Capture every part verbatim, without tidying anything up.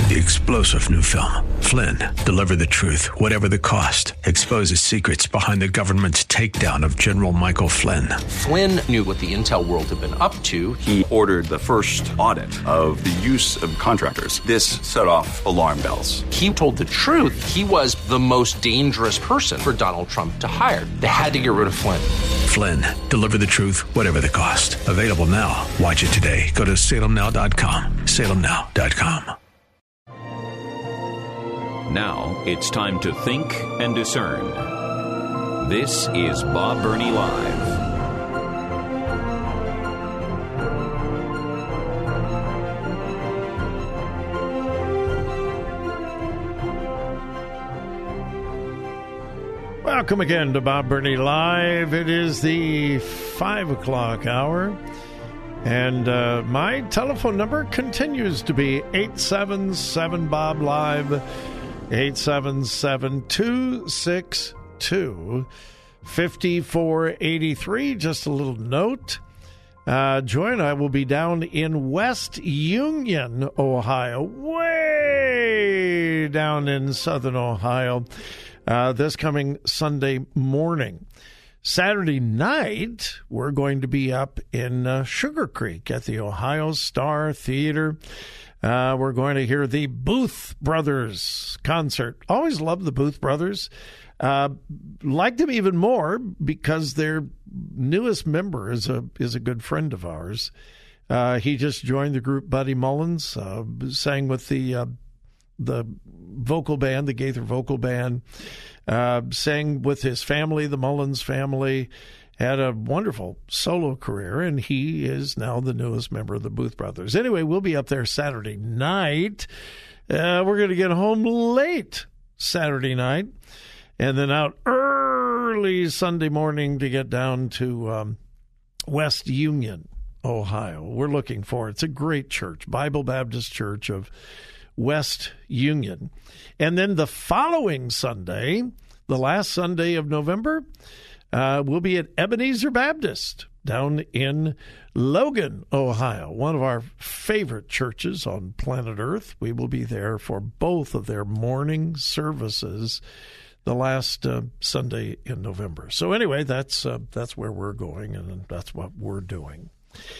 The explosive new film, Flynn, deliver the truth, whatever the cost, exposes secrets behind the government's takedown of General Michael Flynn. Flynn knew what the intel world had been up to. He ordered the first audit of the use of contractors. This set off alarm bells. He told the truth. He was the most dangerous person for Donald Trump to hire. They had to get rid of Flynn. Flynn, deliver the truth, whatever the cost. Available now. Watch it today. Go to salem now dot com. salem now dot com. Now it's time to think and discern. This is Bob Burney Live. Welcome again to Bob Burney Live. It is the five o'clock hour, and uh, my telephone number continues to be eight seven seven Bob Live, eight seven seven, two six two, five four eight three. Just a little note. Uh, Joy and I will be down in West Union, Ohio, way down in southern Ohio, uh, this coming Sunday morning. Saturday night, we're going to be up in uh, Sugar Creek at the Ohio Star Theater. Uh, we're going to hear the Booth Brothers concert. Always loved the Booth Brothers. Uh, like them even more because their newest member is a is a good friend of ours. Uh, he just joined the group. Buddy Mullins uh, sang with the uh, the vocal band, the Gaither vocal band. Uh, sang with his family, the Mullins family. Had a wonderful solo career, and he is now the newest member of the Booth Brothers. Anyway, we'll be up there Saturday night. Uh, we're going to get home late Saturday night, and then out early Sunday morning to get down to um, West Union, Ohio. We're looking for it. It's a great church, Bible Baptist Church of West Union. And then the following Sunday, the last Sunday of November, Uh, we'll be at Ebenezer Baptist down in Logan, Ohio, one of our favorite churches on planet Earth. We will be there for both of their morning services the last uh, Sunday in November. So anyway, that's uh, that's where we're going, and that's what we're doing.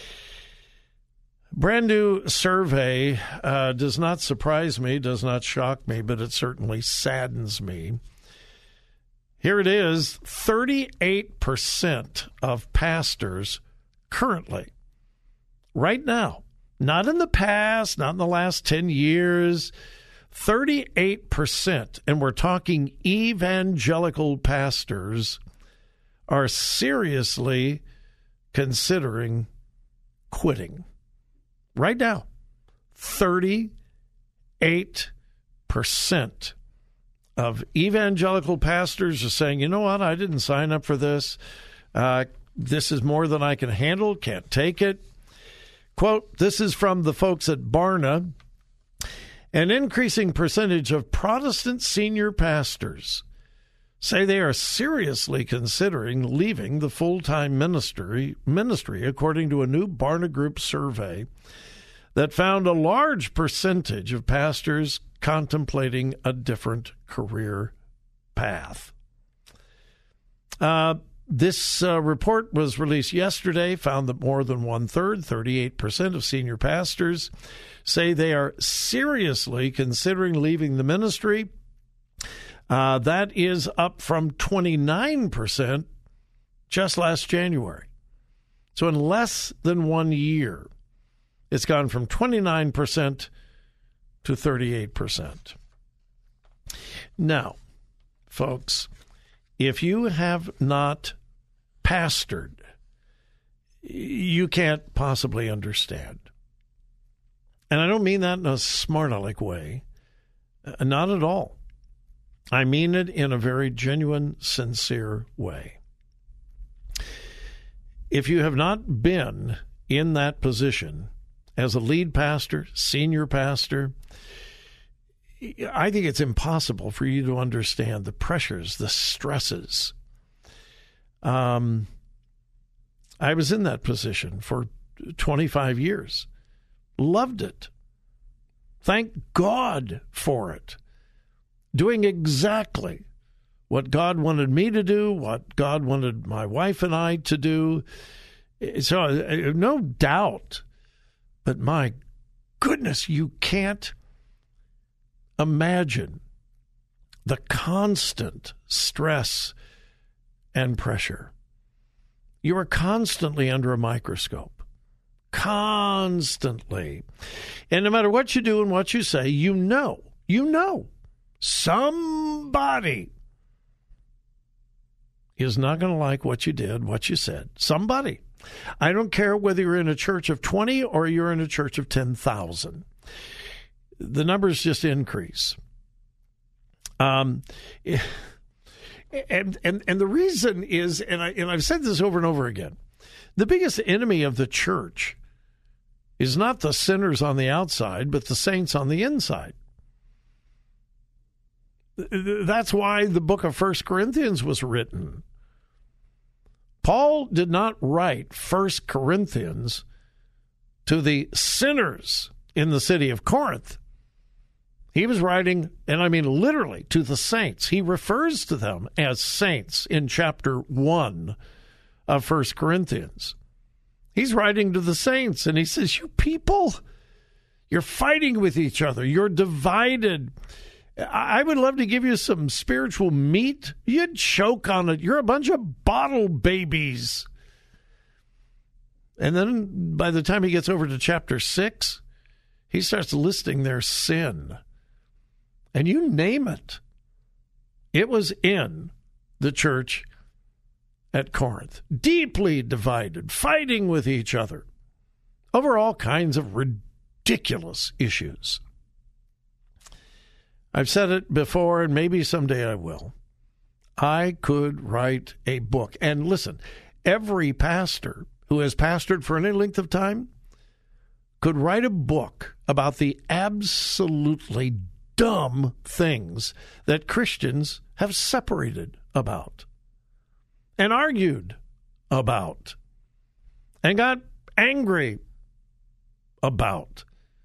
Brand new survey uh, does not surprise me, does not shock me, but it certainly saddens me. Here it is, thirty-eight percent of pastors currently, right now, not in the past, not in the last ten years, thirty-eight percent, and we're talking evangelical pastors, are seriously considering quitting. Right now, thirty-eight percent. Of evangelical pastors are saying, you know what, I didn't sign up for this. Uh, this is more than I can handle, can't take it. Quote, this is from the folks at Barna. An increasing percentage of Protestant senior pastors say they are seriously considering leaving the full-time ministry, ministry, according to a new Barna Group survey that found a large percentage of pastors contemplating a different career path. Uh, this uh, report was released yesterday, found that more than one-third, thirty-eight percent of senior pastors say they are seriously considering leaving the ministry. Uh, that is up from twenty-nine percent just last January. So in less than one year, it's gone from twenty-nine percent to thirty-eight percent. Now, folks, if you have not pastored, you can't possibly understand. And I don't mean that in a smart-aleck way. Not at all. I mean it in a very genuine, sincere way. If you have not been in that position as a lead pastor, senior pastor, I think it's impossible for you to understand the pressures, the stresses. Um, I was in that position for twenty-five years. Loved it. Thank God for it. Doing exactly what God wanted me to do, what God wanted my wife and I to do. So, no doubt. But my goodness, you can't imagine the constant stress and pressure. You are constantly under a microscope. Constantly. And no matter what you do and what you say, you know, you know, somebody is not going to like what you did, what you said. Somebody. I don't care whether you're in a church of twenty or you're in a church of ten thousand. The numbers just increase. Um, and, and, and the reason is, and, I, and I've said this over and over again, the biggest enemy of the church is not the sinners on the outside, but the saints on the inside. That's why the book of First Corinthians was written. Paul did not write First Corinthians to the sinners in the city of Corinth. He was writing, and I mean literally, to the saints. He refers to them as saints in chapter one of First Corinthians. He's writing to the saints, and he says, you people, you're fighting with each other. You're divided. I would love to give you some spiritual meat. You'd choke on it. You're a bunch of bottle babies. And then by the time he gets over to chapter six, he starts listing their sin. And you name it. It was in the church at Corinth. Deeply divided, fighting with each other over all kinds of ridiculous issues. I've said it before, and maybe someday I will. I could write a book. And listen, every pastor who has pastored for any length of time could write a book about the absolutely dumb things that Christians have separated about and argued about and got angry about.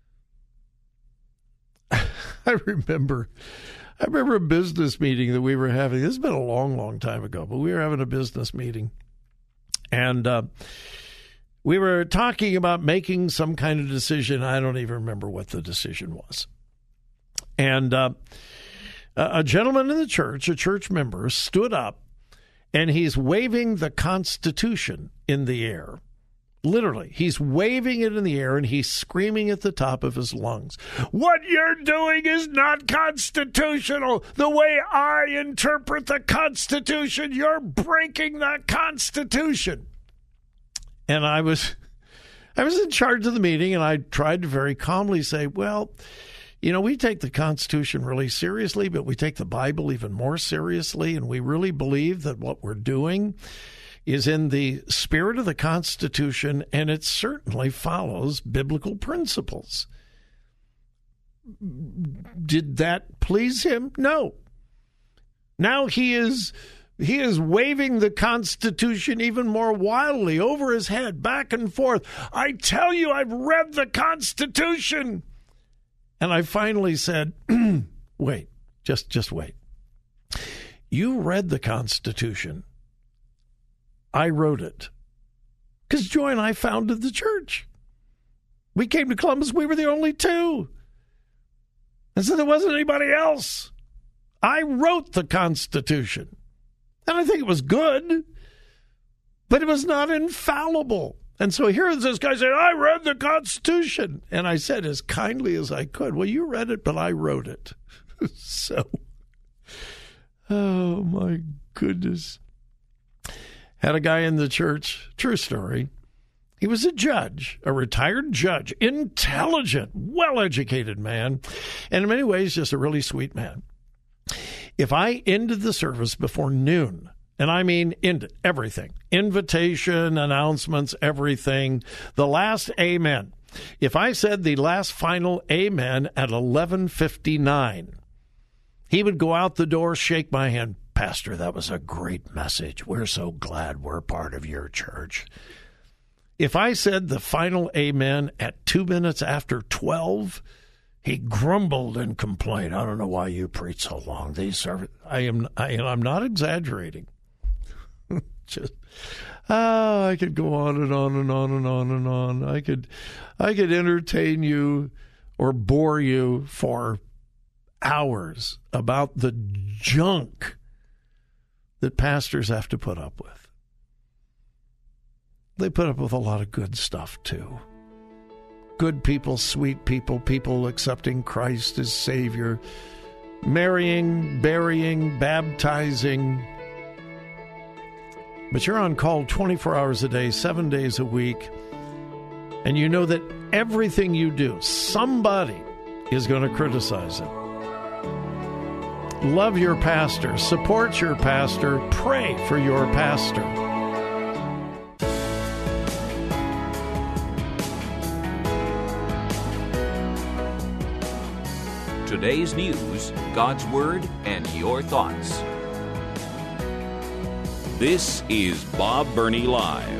I remember, I remember a business meeting that we were having. This has been a long, long time ago, but we were having a business meeting, and uh, we were talking about making some kind of decision. I don't even remember what the decision was. And uh, a gentleman in the church, a church member, stood up, and he's waving the Constitution in the air. Literally, he's waving it in the air, and he's screaming at the top of his lungs, "What you're doing is not constitutional. The way I interpret the Constitution, you're breaking the Constitution." And I was, I was in charge of the meeting, and I tried to very calmly say, well, you know, we take the Constitution really seriously, but we take the Bible even more seriously, and we really believe that what we're doing is in the spirit of the Constitution, and it certainly follows biblical principles. Did that please him? No. Now he is he is waving the Constitution even more wildly over his head, back and forth. I tell you, I've read the Constitution. And I finally said, wait, just just wait. You read the Constitution. I wrote it. Because Joy and I founded the church. We came to Columbus. We were the only two. And so there wasn't anybody else. I wrote the Constitution. And I think it was good. But it was not infallible. And so here this guy saying, I read the Constitution. And I said as kindly as I could, well, you read it, but I wrote it. So, oh, my goodness. Had a guy in the church, true story. He was a judge, a retired judge, intelligent, well-educated man, and in many ways just a really sweet man. If I ended the service before noon, and I mean ended everything, invitation, announcements, everything, the last amen. If I said the last final amen at eleven fifty-nine, he would go out the door, shake my hand. Pastor, that was a great message. We're so glad we're part of your church. If I said the final amen at two minutes after twelve, He grumbled and complained. I don't know why you preach so long. These serve I am I, and I'm not exaggerating. Just oh, I could go on and on and on and on and on. I could I could entertain you or bore you for hours about the junk that pastors have to put up with. They put up with a lot of good stuff too. Good people, sweet people, people accepting Christ as Savior, marrying, burying, baptizing. But you're on call twenty-four hours a day, seven days a week, and you know that everything you do, somebody is going to criticize it. Love your pastor, support your pastor, pray for your pastor. Today's news, God's Word, and your thoughts. This is Bob Burney Live.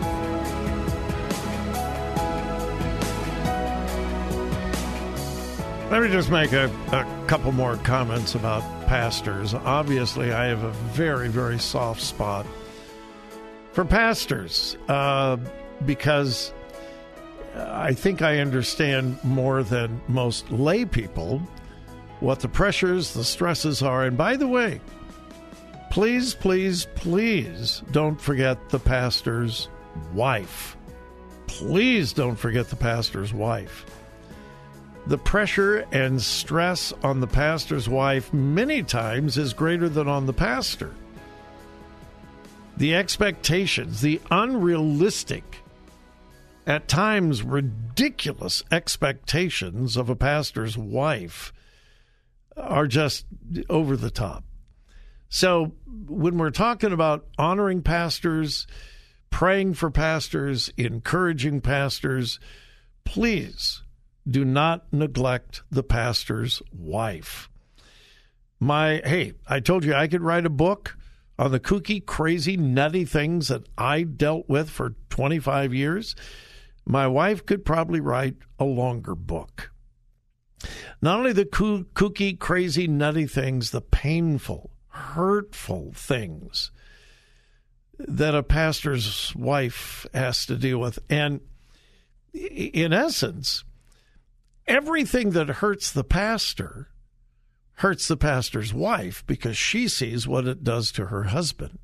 Let me just make a, a couple more comments about pastors. Obviously, I have a very, very soft spot for pastors uh, because I think I understand more than most lay people what the pressures, the stresses are. And by the way, please, please, please don't forget the pastor's wife. Please don't forget the pastor's wife. The pressure and stress on the pastor's wife many times is greater than on the pastor. The expectations, the unrealistic, at times ridiculous expectations of a pastor's wife are just over the top. So when we're talking about honoring pastors, praying for pastors, encouraging pastors, please do not neglect the pastor's wife. My, hey, I told you I could write a book on the kooky, crazy, nutty things that I dealt with for twenty-five years. My wife could probably write a longer book. Not only the kooky, crazy, nutty things, the painful, hurtful things that a pastor's wife has to deal with. And in essence, everything that hurts the pastor hurts the pastor's wife because she sees what it does to her husband.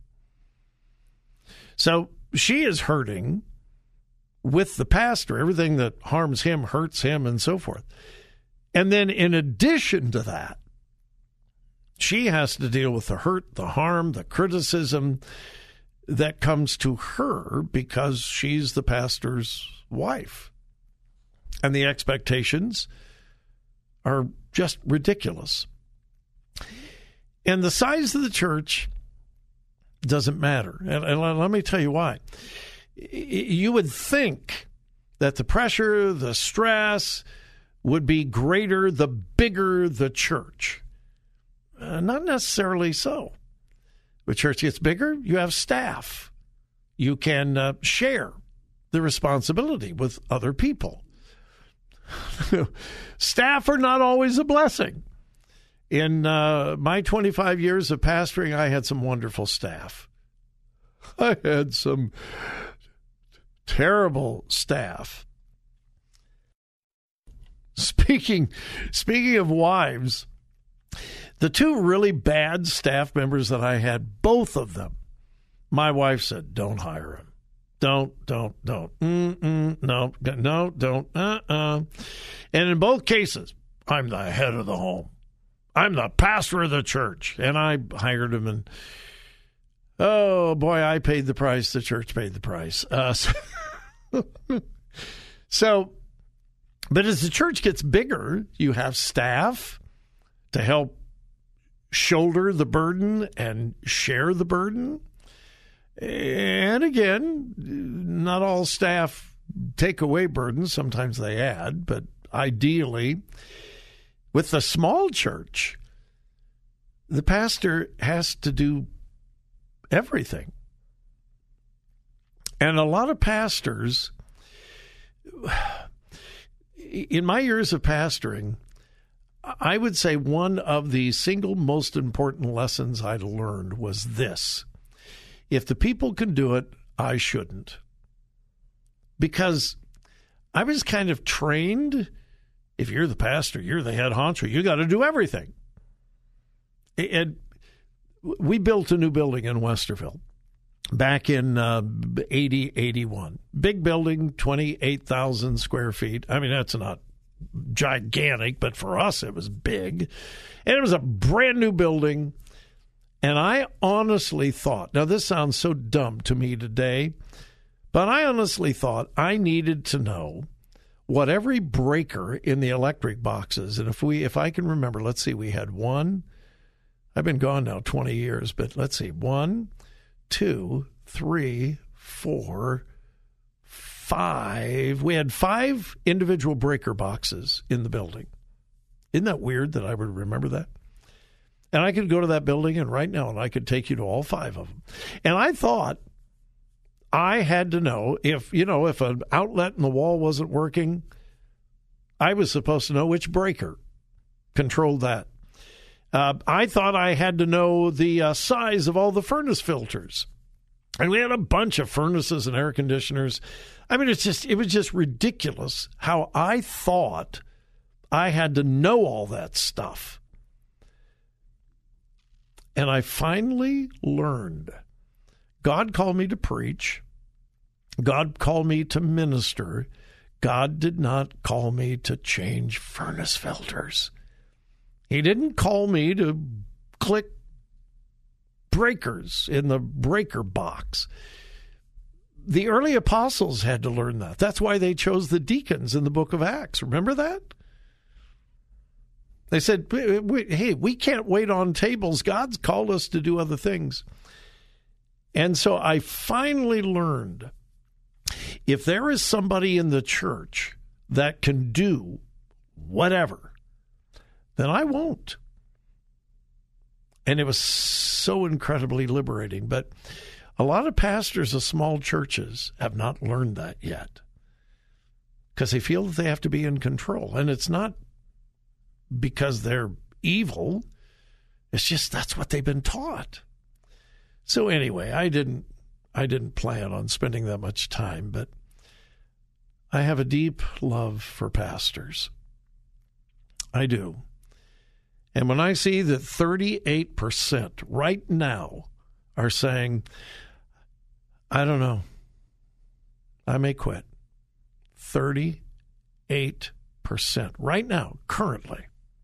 So she is hurting with the pastor. Everything that harms him hurts him and so forth. And then in addition to that, she has to deal with the hurt, the harm, the criticism that comes to her because she's the pastor's wife. And the expectations are just ridiculous. And the size of the church doesn't matter. And, and let me tell you why. You would think that the pressure, the stress would be greater the bigger the church. Uh, not necessarily so. The church gets bigger, you have staff. You can uh, share the responsibility with other people. Staff are not always a blessing. In uh, my twenty-five years of pastoring, I had some wonderful staff. I had some terrible staff. Speaking, speaking of wives, the two really bad staff members that I had, both of them, my wife said, don't hire him. Don't, don't, don't. Mm-mm, no, no, don't. Uh-uh. And in both cases, I'm the head of the home. I'm the pastor of the church. And I hired him, and oh, boy, I paid the price. The church paid the price. Uh, so, so, but as the church gets bigger, you have staff to help shoulder the burden and share the burden. And again, not all staff take away burdens. Sometimes they add, but ideally, with the small church, the pastor has to do everything. And a lot of pastors, in my years of pastoring, I would say one of the single most important lessons I learned was this. If the people can do it, I shouldn't. Because I was kind of trained, if you're the pastor, you're the head honcho, you got to do everything. And we built a new building in Westerville back in uh, eighty, eighty-one. Big building, twenty-eight thousand square feet. I mean, that's not gigantic, but for us it was big. And it was a brand new building. And I honestly thought, now this sounds so dumb to me today, but I honestly thought I needed to know what every breaker in the electric boxes, and if we, if I can remember, let's see, we had one, I've been gone now twenty years, but let's see, one, two, three, four, five. We had five individual breaker boxes in the building. Isn't that weird that I would remember that? And I could go to that building and right now, and I could take you to all five of them. And I thought I had to know if, you know, if an outlet in the wall wasn't working, I was supposed to know which breaker controlled that. Uh, I thought I had to know the uh, size of all the furnace filters. And we had a bunch of furnaces and air conditioners. I mean, it's just, it was just ridiculous how I thought I had to know all that stuff. And I finally learned. God called me to preach. God called me to minister. God did not call me to change furnace filters. He didn't call me to click breakers in the breaker box. The early apostles had to learn that. That's why they chose the deacons in the book of Acts. Remember that? They said, hey, we can't wait on tables. God's called us to do other things. And so I finally learned, if there is somebody in the church that can do whatever, then I won't. And it was so incredibly liberating. But a lot of pastors of small churches have not learned that yet because they feel that they have to be in control. And it's not because they're evil. It's just that's what they've been taught. So anyway, I didn't I didn't plan on spending that much time, but I have a deep love for pastors. I do. And when I see that thirty-eight percent right now are saying, I don't know, I may quit. thirty-eight percent right now, currently.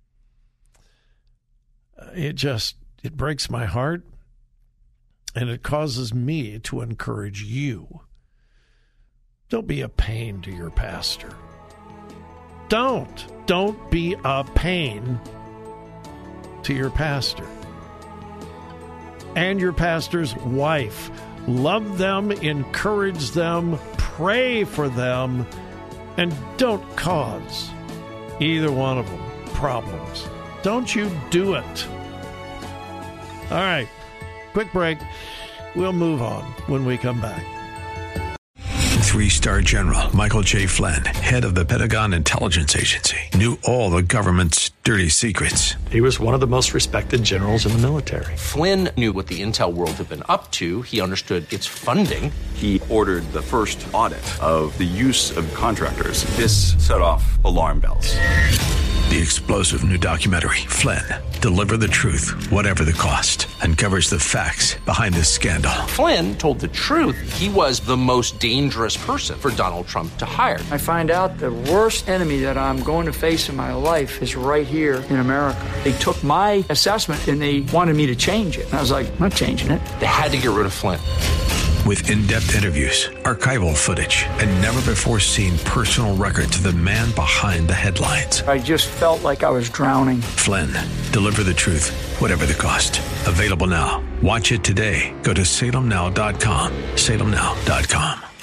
It just, it breaks my heart, and it causes me to encourage you. Don't be a pain to your pastor. Don't. Don't be a pain to your pastor and your pastor's wife. Love them, encourage them, pray for them, and don't cause either one of them problems. Don't you do it. All right, quick break. We'll move on when we come back. Three-star General Michael J. Flynn, head of the Pentagon Intelligence Agency, knew all the government's dirty secrets. He was one of the most respected generals in the military. Flynn knew what the intel world had been up to. He understood its funding. He ordered the first audit of the use of contractors. This set off alarm bells. The explosive new documentary, Flynn, Deliver the Truth, Whatever the Cost, uncovers the facts behind this scandal. Flynn told the truth. He was the most dangerous person for Donald Trump to hire. I find out the worst enemy that I'm going to face in my life is right here in America. They took my assessment and they wanted me to change it. And I was like, I'm not changing it. They had to get rid of Flynn. With in-depth interviews, archival footage, and never-before-seen personal records of the man behind the headlines. I just felt like I was drowning. Flynn, Deliver the Truth, Whatever the Cost. Available now. Watch it today. Go to salem now dot com. salem now dot com.